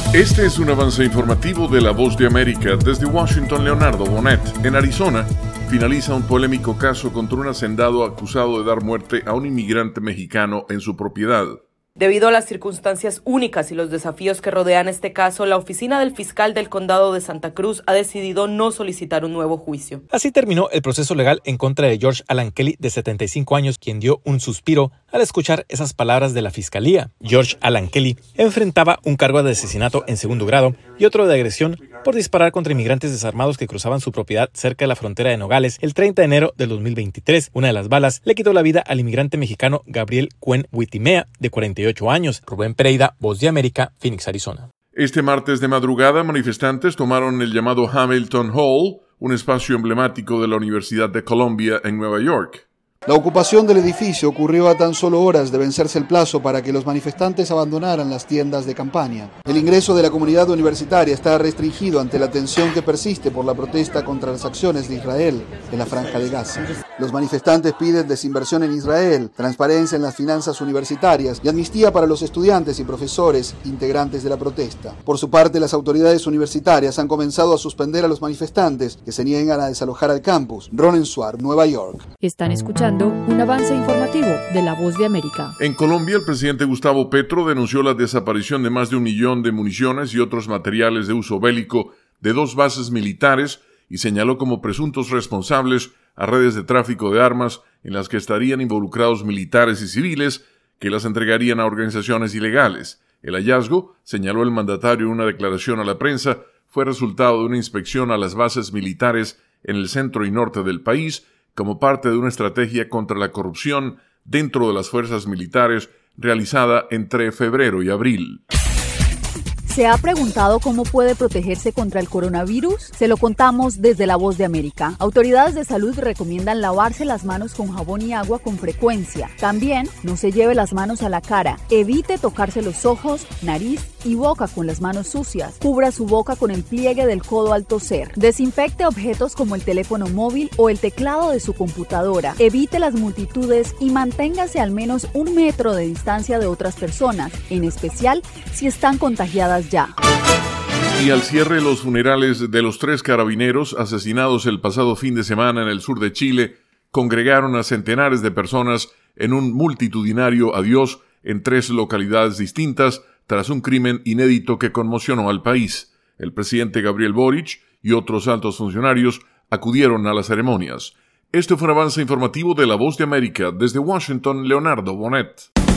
Este es un avance informativo de La Voz de América. Desde Washington, Leonardo Bonet. En Arizona, finaliza un polémico caso contra un hacendado acusado de dar muerte a un inmigrante mexicano en su propiedad. Debido a las circunstancias únicas y los desafíos que rodean este caso, la oficina del fiscal del condado de Santa Cruz ha decidido no solicitar un nuevo juicio. Así terminó el proceso legal en contra de George Alan Kelly, de 75 años, quien dio un suspiro al escuchar esas palabras de la fiscalía. George Alan Kelly enfrentaba un cargo de asesinato en segundo grado y otro de agresión por disparar contra inmigrantes desarmados que cruzaban su propiedad cerca de la frontera de Nogales el 30 de enero del 2023. Una de las balas le quitó la vida al inmigrante mexicano Gabriel Cuen Huitimea, de 48 años. Rubén Pereira, Voz de América, Phoenix, Arizona. Este martes de madrugada, manifestantes tomaron el llamado Hamilton Hall, un espacio emblemático de la Universidad de Columbia en Nueva York. La ocupación del edificio ocurrió a tan solo horas de vencerse el plazo para que los manifestantes abandonaran las tiendas de campaña. El ingreso de la comunidad universitaria está restringido ante la tensión que persiste por la protesta contra las acciones de Israel en la Franja de Gaza. Los manifestantes piden desinversión en Israel, transparencia en las finanzas universitarias y amnistía para los estudiantes y profesores integrantes de la protesta. Por su parte, las autoridades universitarias han comenzado a suspender a los manifestantes que se niegan a desalojar al campus. Ronen Suar, Nueva York. Están escuchando un avance informativo de La Voz de América. En Colombia, el presidente Gustavo Petro denunció la desaparición de más de 1 millón de municiones y otros materiales de uso bélico de 2 bases militares y señaló como presuntos responsables a redes de tráfico de armas en las que estarían involucrados militares y civiles que las entregarían a organizaciones ilegales. El hallazgo, señaló el mandatario en una declaración a la prensa, fue resultado de una inspección a las bases militares en el centro y norte del país como parte de una estrategia contra la corrupción dentro de las fuerzas militares realizada entre febrero y abril. ¿Se ha preguntado cómo puede protegerse contra el coronavirus? Se lo contamos desde La Voz de América. Autoridades de salud recomiendan lavarse las manos con jabón y agua con frecuencia. También no se lleve las manos a la cara. Evite tocarse los ojos, nariz y boca con las manos sucias. Cubra su boca con el pliegue del codo al toser. Desinfecte objetos como el teléfono móvil o el teclado de su computadora. Evite las multitudes y manténgase al menos 1 metro de distancia de otras personas, en especial si están contagiadas ya. Y al cierre, los funerales de los 3 carabineros asesinados el pasado fin de semana en el sur de Chile congregaron a centenares de personas en un multitudinario adiós en 3 localidades distintas tras un crimen inédito que conmocionó al país. El presidente Gabriel Boric y otros altos funcionarios acudieron a las ceremonias. Este fue un avance informativo de La Voz de América. Desde Washington, Leonardo Bonet.